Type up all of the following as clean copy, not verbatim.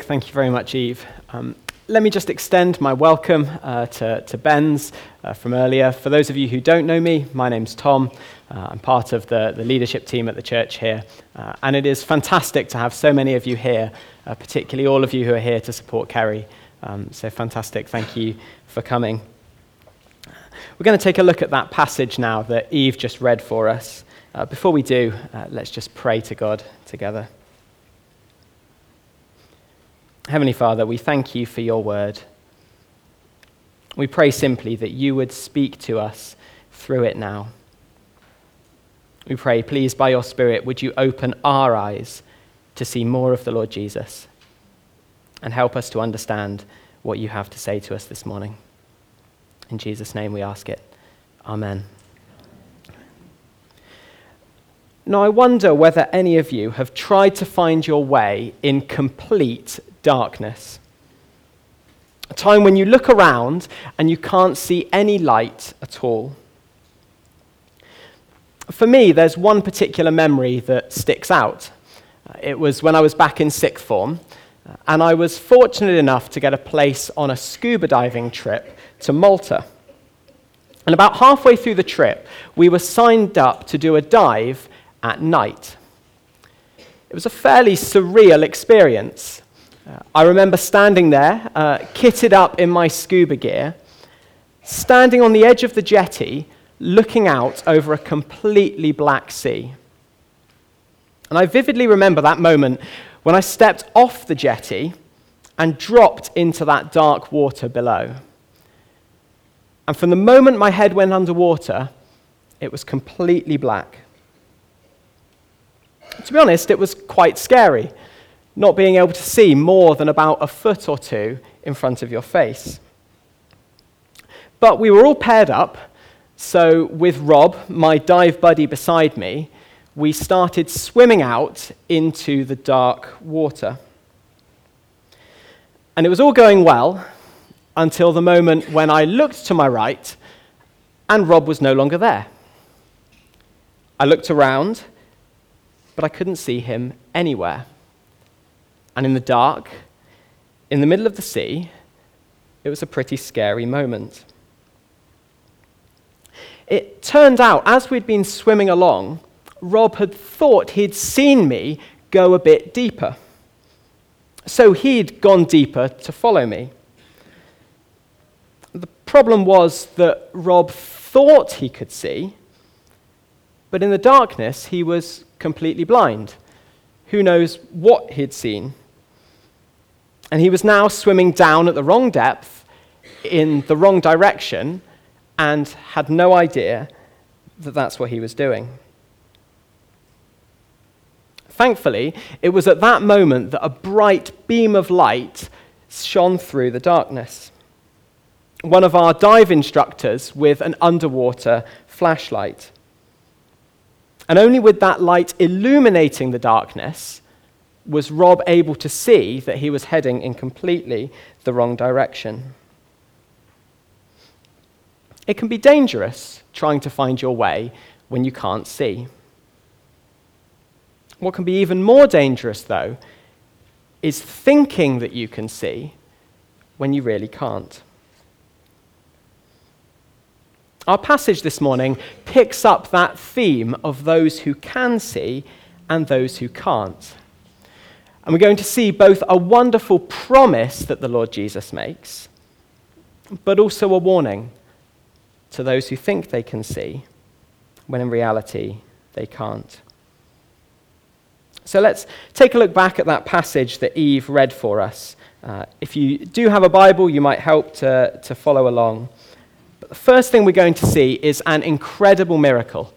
Thank you very much, Eve. Let me just extend my welcome to Ben's from earlier. For those of you who don't know me, my name's Tom. I'm part of the leadership team at the church here. And it is fantastic to have so many of you here, particularly all of you who are here to support Kerry. So fantastic. Thank you for coming. We're going to take a look at that passage now that Eve just read for us. Before we do, let's just pray to God together. Heavenly Father, we thank you for your word. We pray simply that you would speak to us through it now. We pray, please, by your Spirit, would you open our eyes to see more of the Lord Jesus and help us to understand what you have to say to us this morning. In Jesus' name we ask it. Amen. Now, I wonder whether any of you have tried to find your way in complete darkness. A time when you look around and you can't see any light at all. For me, there's one particular memory that sticks out. It was when I was back in sixth form, and I was fortunate enough to get a place on a scuba diving trip to Malta. And about halfway through the trip, we were signed up to do a dive at night. It was a fairly surreal experience. I remember standing there, kitted up in my scuba gear, standing on the edge of the jetty, looking out over a completely black sea. And I vividly remember that moment when I stepped off the jetty and dropped into that dark water below. And from the moment my head went underwater, it was completely black. To be honest, it was quite scary, not being able to see more than about a foot or two in front of your face. But we were all paired up, so with Rob, my dive buddy beside me, we started swimming out into the dark water. And it was all going well until the moment when I looked to my right and Rob was no longer there. I looked around, but I couldn't see him anywhere. And in the dark, in the middle of the sea, it was a pretty scary moment. It turned out, as we'd been swimming along, Rob had thought he'd seen me go a bit deeper. So he'd gone deeper to follow me. The problem was that Rob thought he could see, but in the darkness, he was completely blind. Who knows what he'd seen? And he was now swimming down at the wrong depth, in the wrong direction, and had no idea that that's what he was doing. Thankfully, it was at that moment that a bright beam of light shone through the darkness. One of our dive instructors with an underwater flashlight. And only with that light illuminating the darkness was Rob able to see that he was heading in completely the wrong direction. It can be dangerous trying to find your way when you can't see. What can be even more dangerous, though, is thinking that you can see when you really can't. Our passage this morning picks up that theme of those who can see and those who can't. And we're going to see both a wonderful promise that the Lord Jesus makes, but also a warning to those who think they can see, when in reality they can't. So let's take a look back at that passage that Eve read for us. If you do have a Bible, you might help to follow along. But the first thing we're going to see is an incredible miracle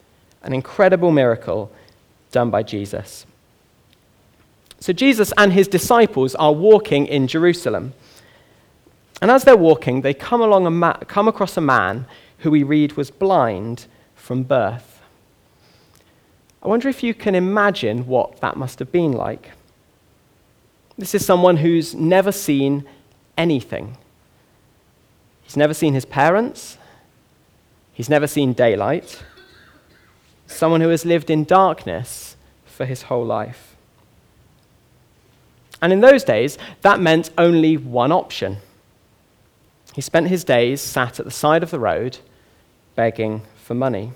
done by Jesus. So Jesus and his disciples are walking in Jerusalem. And as they're walking, they come across a man who we read was blind from birth. I wonder if you can imagine what that must have been like. This is someone who's never seen anything. He's never seen his parents. He's never seen daylight. Someone who has lived in darkness for his whole life. And in those days, that meant only one option. He spent his days sat at the side of the road, begging for money.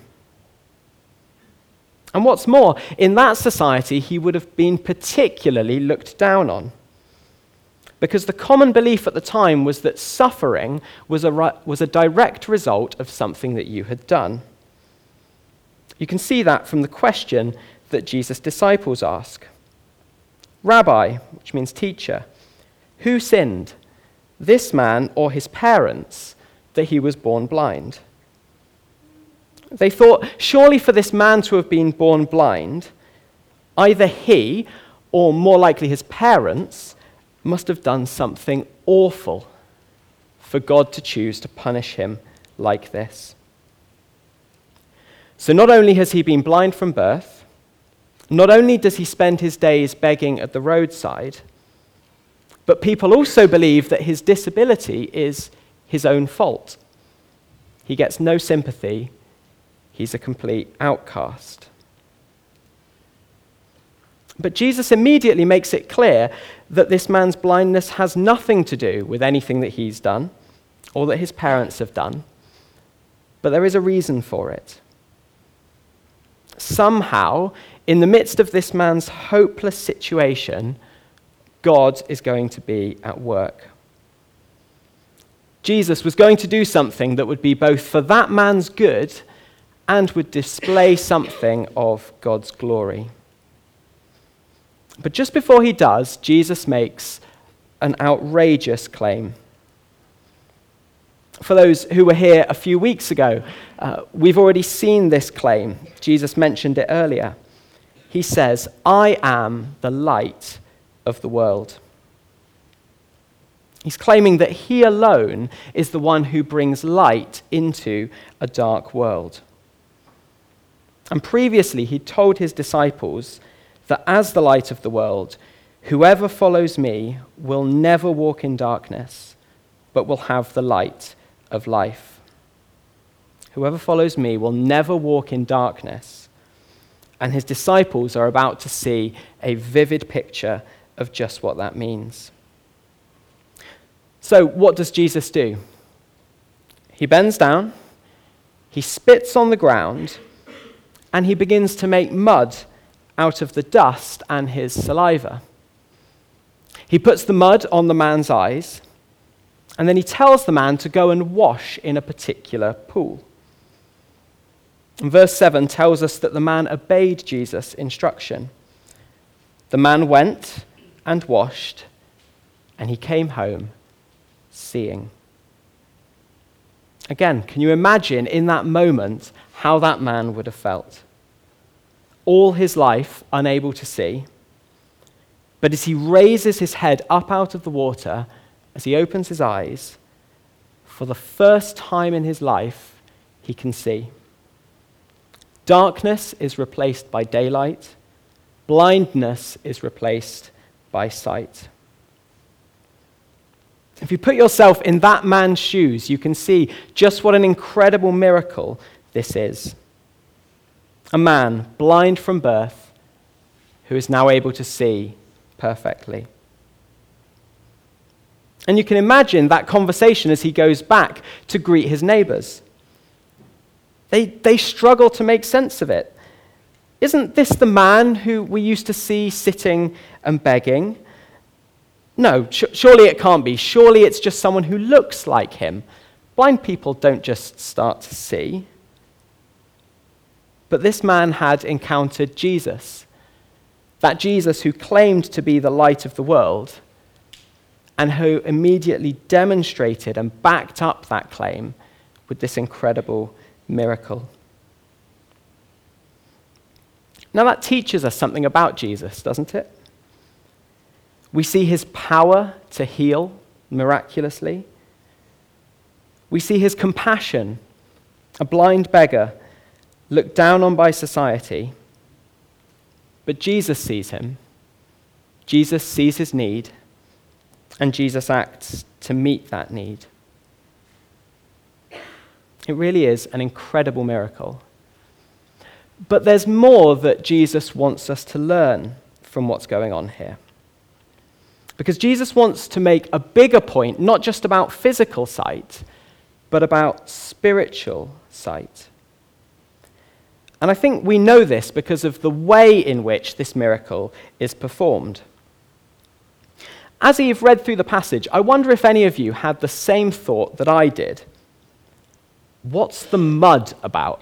And what's more, in that society, he would have been particularly looked down on, because the common belief at the time was that suffering was a direct result of something that you had done. You can see that from the question that Jesus' disciples ask. Rabbi, which means teacher, who sinned, this man or his parents, that he was born blind? They thought, surely for this man to have been born blind, either he, or more likely his parents, must have done something awful for God to choose to punish him like this. So not only has he been blind from birth, not only does he spend his days begging at the roadside, but people also believe that his disability is his own fault. He gets no sympathy. He's a complete outcast. But Jesus immediately makes it clear that this man's blindness has nothing to do with anything that he's done or that his parents have done, but there is a reason for it. Somehow, in the midst of this man's hopeless situation, God is going to be at work. Jesus was going to do something that would be both for that man's good and would display something of God's glory. But just before he does, Jesus makes an outrageous claim. For those who were here a few weeks ago, we've already seen this claim. Jesus mentioned it earlier. He says, "I am the light of the world." He's claiming that he alone is the one who brings light into a dark world. And previously, he told his disciples that as the light of the world, whoever follows me will never walk in darkness, but will have the light of life. Whoever follows me will never walk in darkness. And his disciples are about to see a vivid picture of just what that means. So what does Jesus do? He bends down, he spits on the ground, and he begins to make mud out of the dust and his saliva. He puts the mud on the man's eyes, and then he tells the man to go and wash in a particular pool. And verse 7 tells us that the man obeyed Jesus' instruction. The man went and washed, and he came home seeing. Again, can you imagine in that moment how that man would have felt? All his life unable to see, but as he raises his head up out of the water, as he opens his eyes, for the first time in his life, he can see. Darkness is replaced by daylight. Blindness is replaced by sight. If you put yourself in that man's shoes, you can see just what an incredible miracle this is. A man blind from birth who is now able to see perfectly. And you can imagine that conversation as he goes back to greet his neighbors. They struggle to make sense of it. Isn't this the man who we used to see sitting and begging? No, surely it can't be. Surely it's just someone who looks like him. Blind people don't just start to see. But this man had encountered Jesus, that Jesus who claimed to be the light of the world, and who immediately demonstrated and backed up that claim with this incredible miracle. Now that teaches us something about Jesus, doesn't it? We see his power to heal miraculously. We see his compassion, a blind beggar looked down on by society. But Jesus sees him. Jesus sees his need, and Jesus acts to meet that need. It really is an incredible miracle. But there's more that Jesus wants us to learn from what's going on here. Because Jesus wants to make a bigger point, not just about physical sight, but about spiritual sight. And I think we know this because of the way in which this miracle is performed. As you've read through the passage, I wonder if any of you had the same thought that I did. What's the mud about?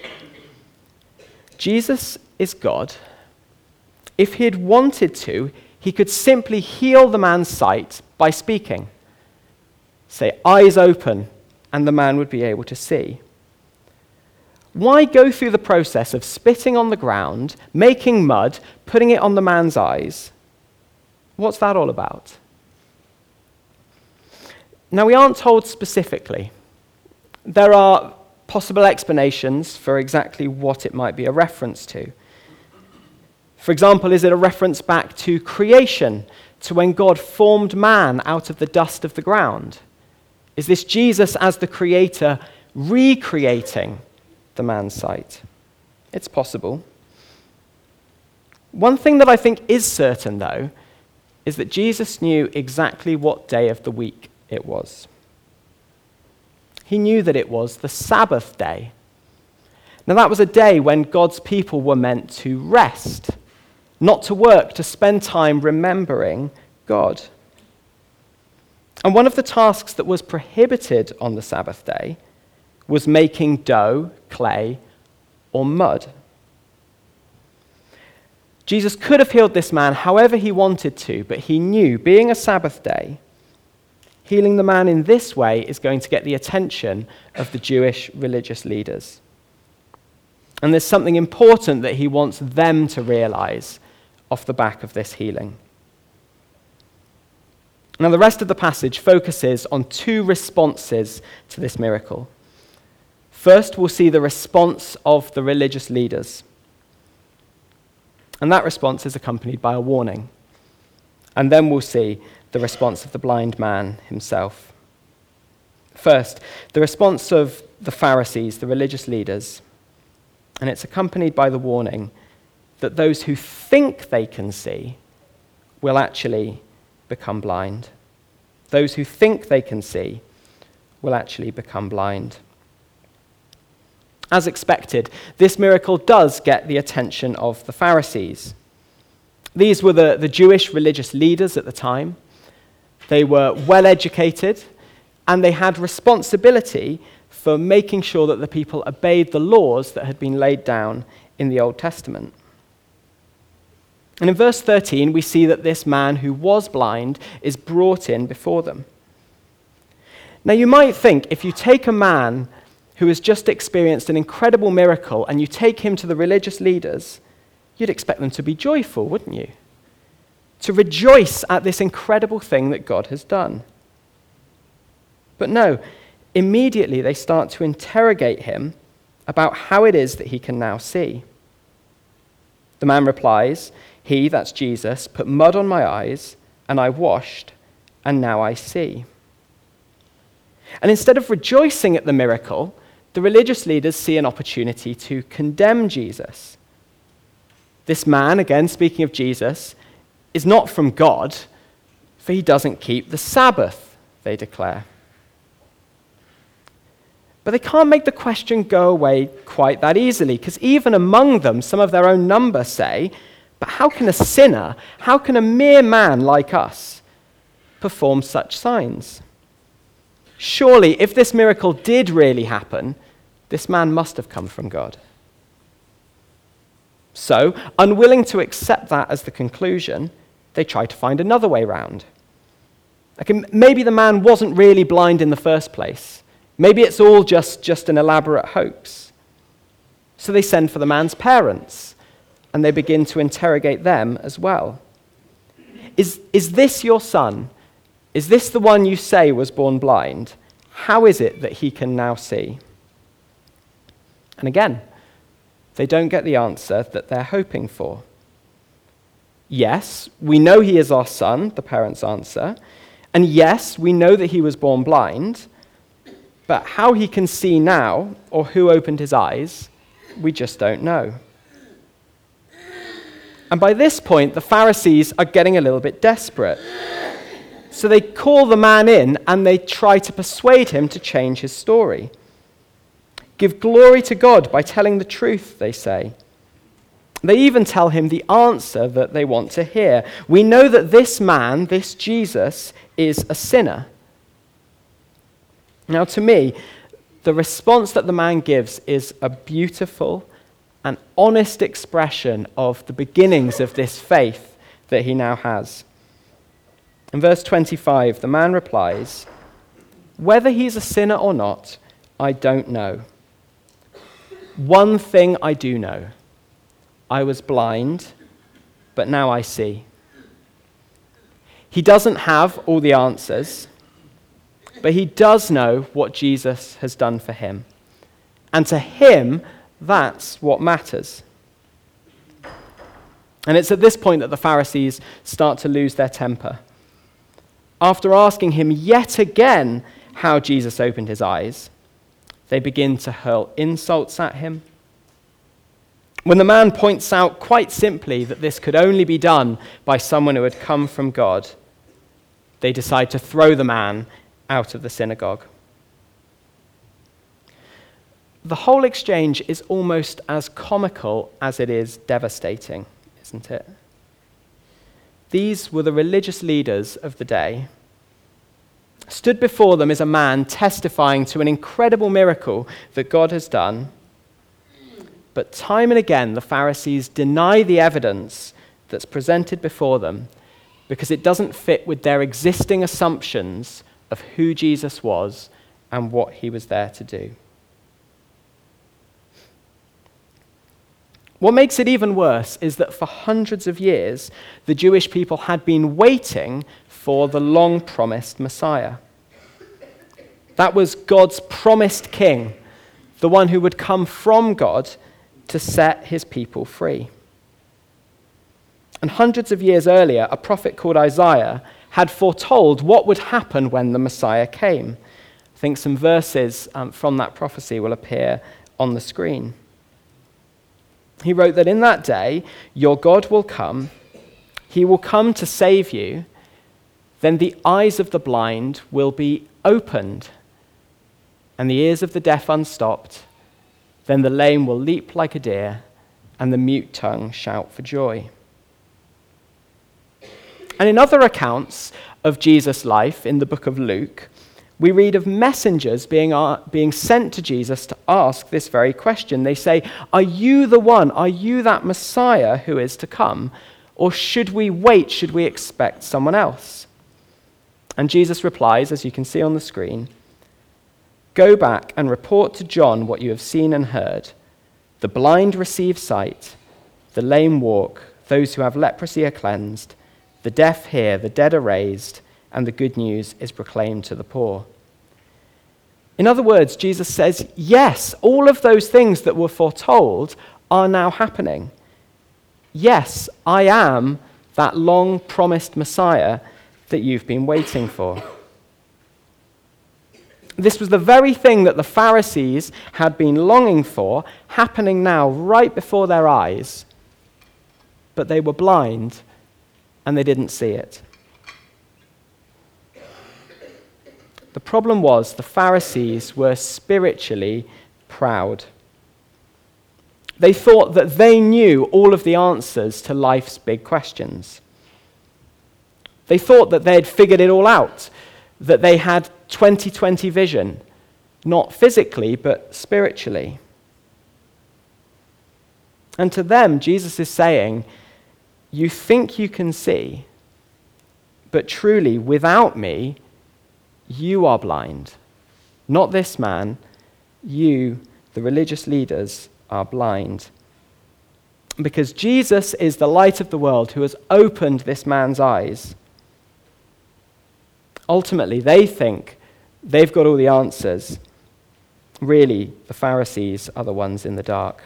Jesus is God. If he had wanted to, he could simply heal the man's sight by speaking. Say, eyes open, and the man would be able to see. Why go through the process of spitting on the ground, making mud, putting it on the man's eyes? What's that all about? Now, we aren't told specifically. There are possible explanations for exactly what it might be a reference to. For example, is it a reference back to creation, to when God formed man out of the dust of the ground? Is this Jesus as the creator recreating the man's sight? It's possible. One thing that I think is certain, though, is that Jesus knew exactly what day of the week it was. He knew that it was the Sabbath day. Now, that was a day when God's people were meant to rest, not to work, to spend time remembering God. And one of the tasks that was prohibited on the Sabbath day was making dough, clay, or mud. Jesus could have healed this man however he wanted to, but he knew, being a Sabbath day, healing the man in this way is going to get the attention of the Jewish religious leaders. And there's something important that he wants them to realize off the back of this healing. Now, the rest of the passage focuses on two responses to this miracle. First, we'll see the response of the religious leaders. And that response is accompanied by a warning. And then we'll see the response of the blind man himself. First, the response of the Pharisees, the religious leaders. And it's accompanied by the warning that those who think they can see will actually become blind. Those who think they can see will actually become blind. As expected, this miracle does get the attention of the Pharisees. These were the Jewish religious leaders at the time. They were well educated, and they had responsibility for making sure that the people obeyed the laws that had been laid down in the Old Testament. And in verse 13, we see that this man who was blind is brought in before them. Now, you might think if you take a man who has just experienced an incredible miracle and you take him to the religious leaders, you'd expect them to be joyful, wouldn't you? To rejoice at this incredible thing that God has done. But no, immediately they start to interrogate him about how it is that he can now see. The man replies, "He," that's Jesus, "put mud on my eyes, and I washed, and now I see." And instead of rejoicing at the miracle, the religious leaders see an opportunity to condemn Jesus. This man, again speaking of Jesus, is not from God, for he doesn't keep the Sabbath, they declare. But they can't make the question go away quite that easily, because even among them, some of their own number say, "But how can a sinner, how can a mere man like us perform such signs? Surely, if this miracle did really happen, this man must have come from God." So, unwilling to accept that as the conclusion, they try to find another way round. Maybe the man wasn't really blind in the first place. Maybe it's all just an elaborate hoax. So they send for the man's parents, and they begin to interrogate them as well. Is this your son? Is this the one you say was born blind? How is it that he can now see? And again, they don't get the answer that they're hoping for. Yes, we know he is our son, the parents answer. And yes, we know that he was born blind. But how he can see now, or who opened his eyes, we just don't know. And by this point, the Pharisees are getting a little bit desperate. So they call the man in and they try to persuade him to change his story. Give glory to God by telling the truth, they say. They even tell him the answer that they want to hear. We know that this man, this Jesus, is a sinner. Now, to me, the response that the man gives is a beautiful and honest expression of the beginnings of this faith that he now has. In verse 25, the man replies, "Whether he's a sinner or not, I don't know. One thing I do know. I was blind, but now I see." He doesn't have all the answers, but he does know what Jesus has done for him. And to him, that's what matters. And it's at this point that the Pharisees start to lose their temper. After asking him yet again how Jesus opened his eyes, they begin to hurl insults at him. When the man points out quite simply that this could only be done by someone who had come from God, they decide to throw the man out of the synagogue. The whole exchange is almost as comical as it is devastating, isn't it? These were the religious leaders of the day. Stood before them is a man testifying to an incredible miracle that God has done. But time and again, the Pharisees deny the evidence that's presented before them because it doesn't fit with their existing assumptions of who Jesus was and what he was there to do. What makes it even worse is that for hundreds of years, the Jewish people had been waiting for the long-promised Messiah. That was God's promised king, the one who would come from God to set his people free. And hundreds of years earlier, a prophet called Isaiah had foretold what would happen when the Messiah came. I think some verses from that prophecy will appear on the screen. He wrote that in that day, your God will come, he will come to save you, then the eyes of the blind will be opened, and the ears of the deaf unstopped. Then the lame will leap like a deer, and the mute tongue shout for joy. And in other accounts of Jesus' life in the book of Luke, we read of messengers being sent to Jesus to ask this very question. They say, "Are you the one? Are you that Messiah who is to come? Or should we wait? Should we expect someone else?" And Jesus replies, as you can see on the screen, "Go back and report to John what you have seen and heard. The blind receive sight, the lame walk, those who have leprosy are cleansed, the deaf hear, the dead are raised, and the good news is proclaimed to the poor." In other words, Jesus says, yes, all of those things that were foretold are now happening. Yes, I am that long-promised Messiah that you've been waiting for. This was the very thing that the Pharisees had been longing for, happening now right before their eyes. But they were blind, and they didn't see it. The problem was the Pharisees were spiritually proud. They thought that they knew all of the answers to life's big questions. They thought that they had figured it all out, that they had 20/20 vision, not physically, but spiritually. And to them, Jesus is saying, you think you can see, but truly, without me, you are blind. Not this man, you, the religious leaders, are blind. Because Jesus is the light of the world who has opened this man's eyes. Ultimately, they think they've got all the answers. Really, the Pharisees are the ones in the dark.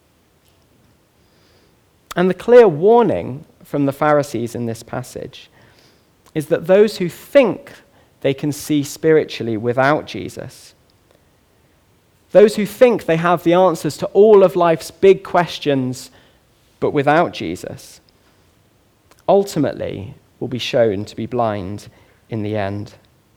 And the clear warning from the Pharisees in this passage is that those who think they can see spiritually without Jesus, those who think they have the answers to all of life's big questions but without Jesus, ultimately will be shown to be blind in the end.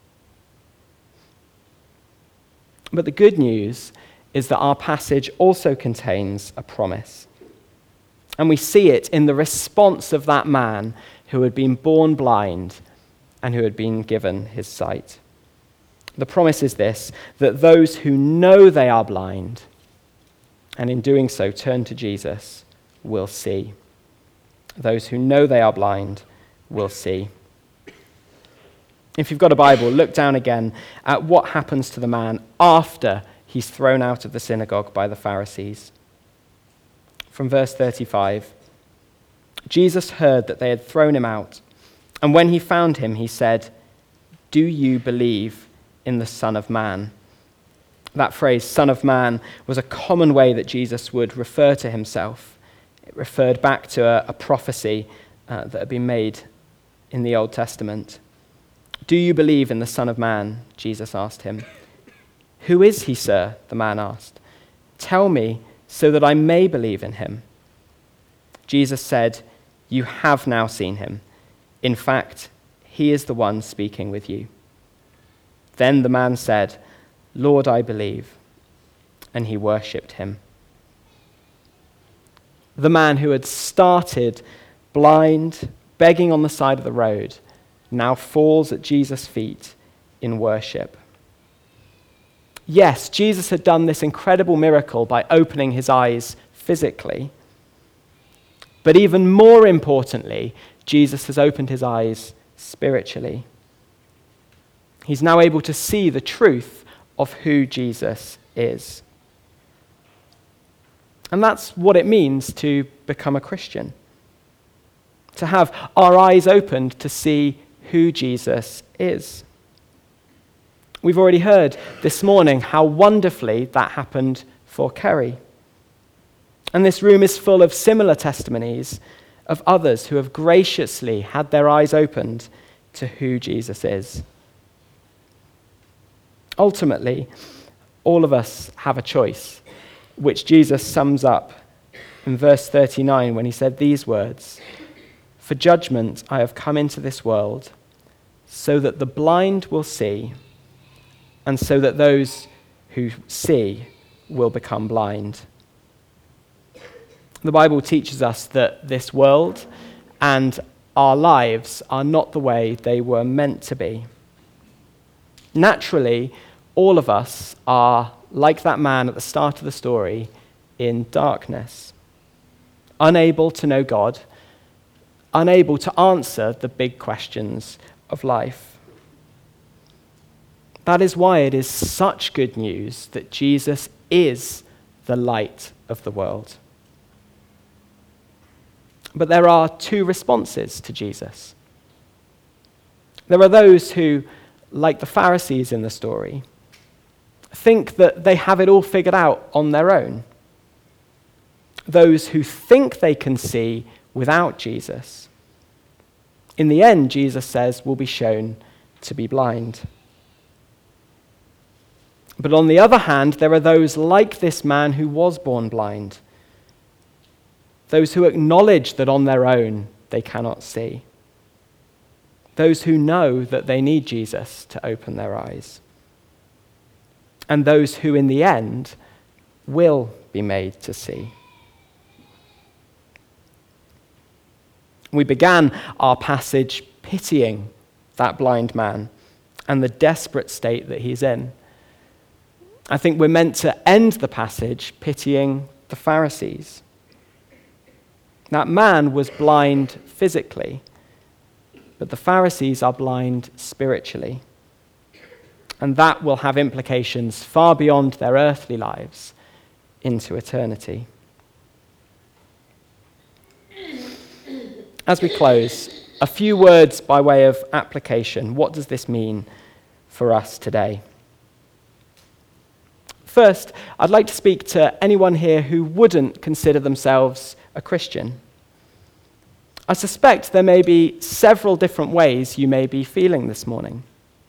But the good news is that our passage also contains a promise. And we see it in the response of that man who had been born blind and who had been given his sight. The promise is this, that those who know they are blind, and in doing so turn to Jesus, will see. Those who know they are blind will see. If you've got a Bible, look down again at what happens to the man after he's thrown out of the synagogue by the Pharisees. From verse 35, Jesus heard that they had thrown him out, and when he found him, he said, "Do you believe in the Son of Man?" That phrase, Son of Man, was a common way that Jesus would refer to himself. It referred back to a prophecy that had been made in the Old Testament. "Do you believe in the Son of Man?" Jesus asked him. "Who is he, sir?" the man asked. "Tell me so that I may believe in him." Jesus said, "You have now seen him. In fact, he is the one speaking with you." Then the man said, "Lord, I believe," and he worshipped him. The man who had started blind, begging on the side of the road, now falls at Jesus' feet in worship. Yes, Jesus had done this incredible miracle by opening his eyes physically. But even more importantly, Jesus has opened his eyes spiritually. He's now able to see the truth of who Jesus is. And that's what it means to become a Christian. To have our eyes opened to see who Jesus is. We've already heard this morning how wonderfully that happened for Kerry. And this room is full of similar testimonies of others who have graciously had their eyes opened to who Jesus is. Ultimately, all of us have a choice, which Jesus sums up in verse 39 when he said these words, "For judgment I have come into this world, so that the blind will see, and so that those who see will become blind." The Bible teaches us that this world and our lives are not the way they were meant to be. Naturally, all of us are, like that man at the start of the story, in darkness, unable to know God, unable to answer the big questions of life. That is why it is such good news that Jesus is the light of the world. But there are two responses to Jesus. There are those who, like the Pharisees in the story, think that they have it all figured out on their own. Those who think they can see without Jesus. In the end, Jesus says, will be shown to be blind. But on the other hand, there are those like this man who was born blind. Those who acknowledge that on their own they cannot see. Those who know that they need Jesus to open their eyes. And those who in the end will be made to see. We began our passage pitying that blind man and the desperate state that he's in. I think we're meant to end the passage pitying the Pharisees. That man was blind physically, but the Pharisees are blind spiritually. And that will have implications far beyond their earthly lives into eternity. As we close, a few words by way of application. What does this mean for us today? First, I'd like to speak to anyone here who wouldn't consider themselves a Christian. I suspect there may be several different ways you may be feeling this morning.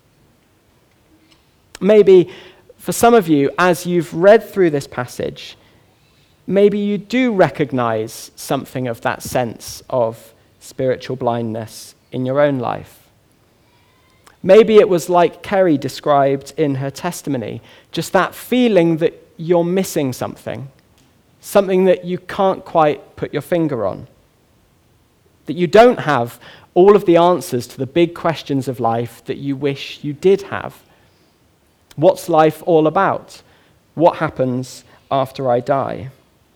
Maybe for some of you, as you've read through this passage, maybe you do recognize something of that sense of spiritual blindness in your own life. Maybe it was like Kerry described in her testimony, just that feeling that you're missing something that you can't quite put your finger on, that you don't have all of the answers to the big questions of life that you wish you did have. What's life all about? What happens after I die?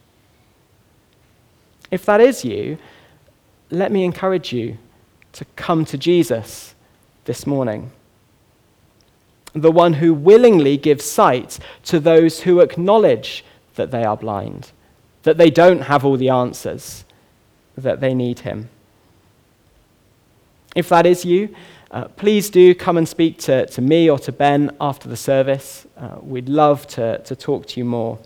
If that is you, let me encourage you to come to Jesus this morning, the one who willingly gives sight to those who acknowledge that they are blind, that they don't have all the answers, that they need him. If that is you, please do come and speak to me or to Ben after the service. We'd love to talk to you more.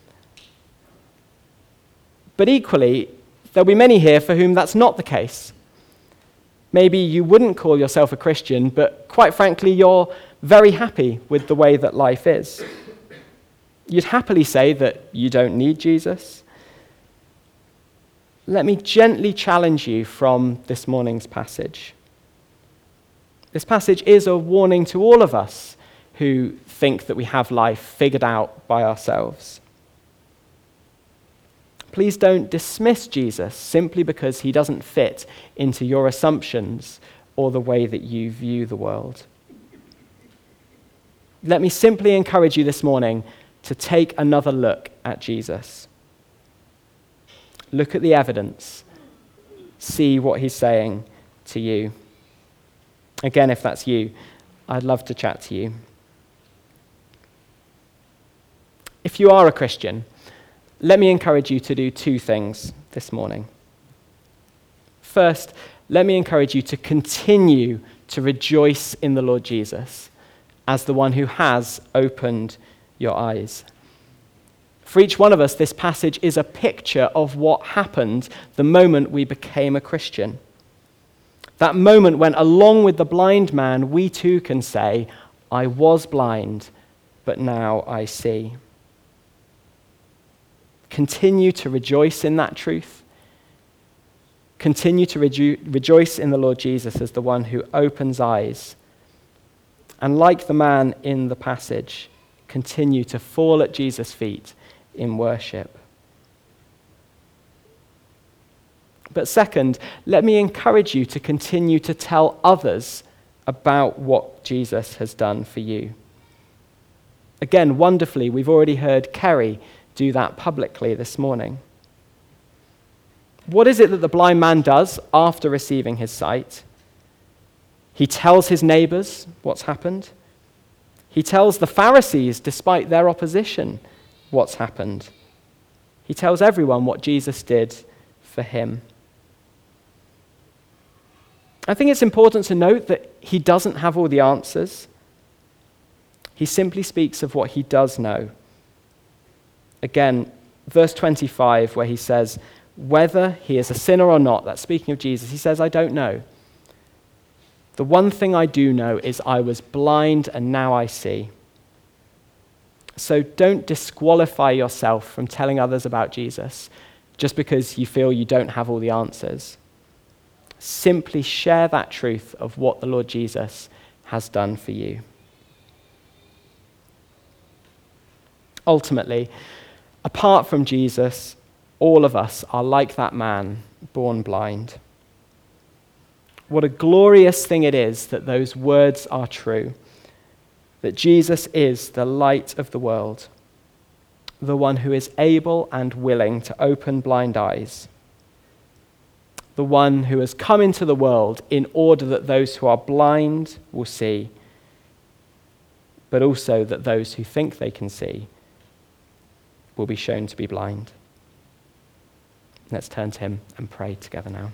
But equally, there'll be many here for whom that's not the case. Maybe you wouldn't call yourself a Christian, but quite frankly, you're very happy with the way that life is. You'd happily say that you don't need Jesus. Let me gently challenge you from this morning's passage. This passage is a warning to all of us who think that we have life figured out by ourselves. Please don't dismiss Jesus simply because he doesn't fit into your assumptions or the way that you view the world. Let me simply encourage you this morning to take another look at Jesus. Look at the evidence. See what he's saying to you. Again, if that's you, I'd love to chat to you. If you are a Christian, let me encourage you to do two things this morning. First, let me encourage you to continue to rejoice in the Lord Jesus as the one who has opened your eyes. For each one of us, this passage is a picture of what happened the moment we became a Christian. That moment when, along with the blind man, we too can say, I was blind, but now I see. Continue to rejoice in that truth. Continue to rejoice in the Lord Jesus as the one who opens eyes. And like the man in the passage, continue to fall at Jesus' feet in worship. But second, let me encourage you to continue to tell others about what Jesus has done for you. Again, wonderfully, we've already heard Kerry do that publicly this morning. What is it that the blind man does after receiving his sight? He tells his neighbors what's happened. He tells the Pharisees, despite their opposition, what's happened. He tells everyone what Jesus did for him. I think it's important to note that he doesn't have all the answers. He simply speaks of what he does know. Again, verse 25, where he says, whether he is a sinner or not, that's speaking of Jesus, he says, I don't know. The one thing I do know is I was blind and now I see. So don't disqualify yourself from telling others about Jesus just because you feel you don't have all the answers. Simply share that truth of what the Lord Jesus has done for you. Ultimately, apart from Jesus, all of us are like that man born blind. What a glorious thing it is that those words are true, that Jesus is the light of the world, the one who is able and willing to open blind eyes, the one who has come into the world in order that those who are blind will see, but also that those who think they can see will be shown to be blind. Let's turn to him and pray together now.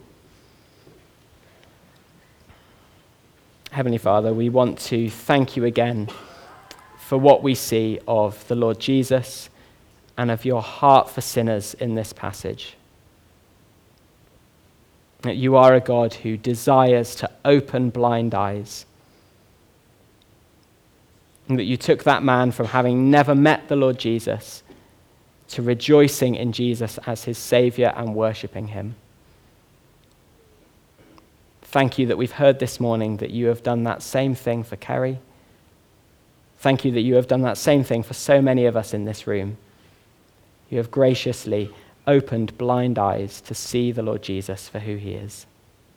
Heavenly Father, we want to thank you again for what we see of the Lord Jesus and of your heart for sinners in this passage. That you are a God who desires to open blind eyes. And that you took that man from having never met the Lord Jesus to rejoicing in Jesus as his Savior and worshipping him. Thank you that we've heard this morning that you have done that same thing for Kerry. Thank you that you have done that same thing for so many of us in this room. You have graciously opened blind eyes to see the Lord Jesus for who he is.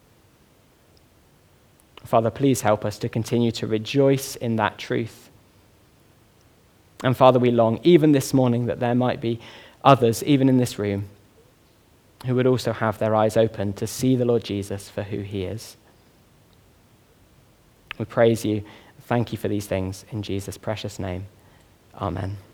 Father, please help us to continue to rejoice in that truth. And Father, we long, even this morning, that there might be others, even in this room, who would also have their eyes open to see the Lord Jesus for who he is. We praise you. Thank you for these things in Jesus' precious name. Amen.